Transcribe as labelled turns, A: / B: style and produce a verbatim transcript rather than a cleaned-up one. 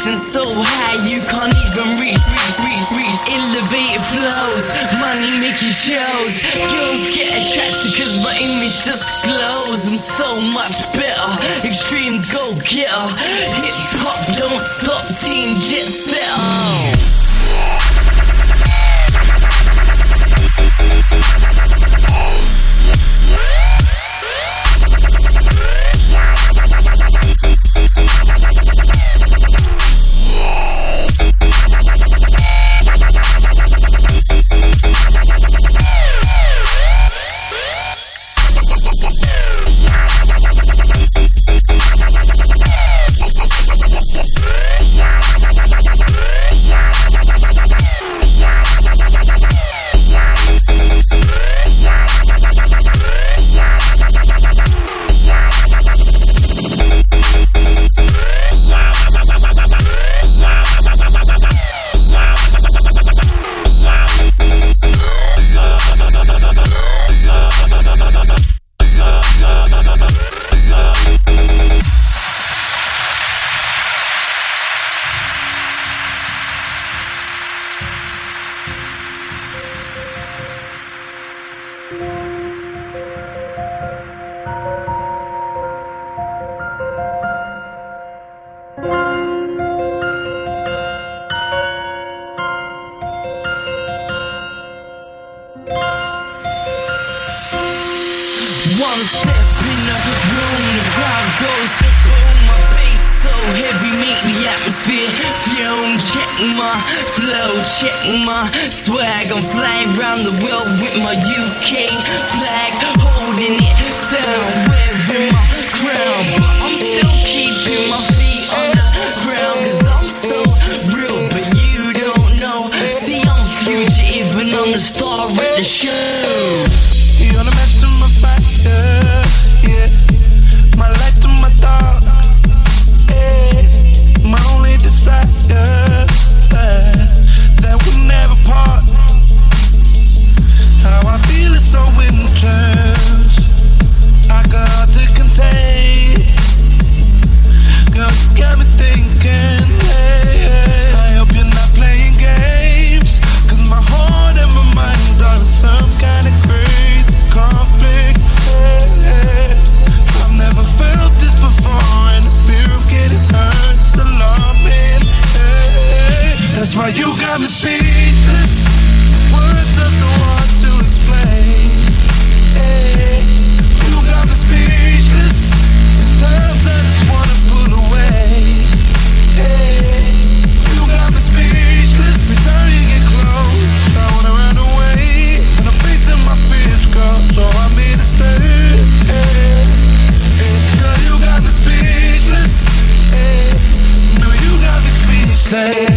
A: vibration so high you can't even reach, reach, reach, reach. Elevated flows, money making shows. Girls get attracted cause my image just glows. I'm so much better, extreme go-getter. Hip hop don't stop, team jet setter. One step in the room, the crowd goes boom. My bass so heavy, make the atmosphere fume. Check my flow, check my swag. I'm flying round the world with my U K flag, holding it down, wearing my crown. But I'm still keeping my feet on the ground, cause I'm so real, but you don't know. See, I'm fugitive and I'm the star at the show.
B: You're the match to my fire, yeah. My light to my dark, yeah. My only desire, uh, that we never part. How I feel is so intense, I got hard to contain. Girl, you got me thinking, hey, hey. I hope you're not playing games, cause my heart and my mind are in some kind of crazy conflict, hey, hey. I've never felt this before, and the fear of getting hurt is alarming, hey. That's why you got me speechless. Words are so hard to explain, hey. You got me speechless. Sometimes I just wanna pull away, hey. You got me speechless. Every time you get close, I wanna run away. And I'm facing my fears, girl, so I'm here to stay, hey, hey. Girl, you got me speechless, hey. Girl, you got me speechless.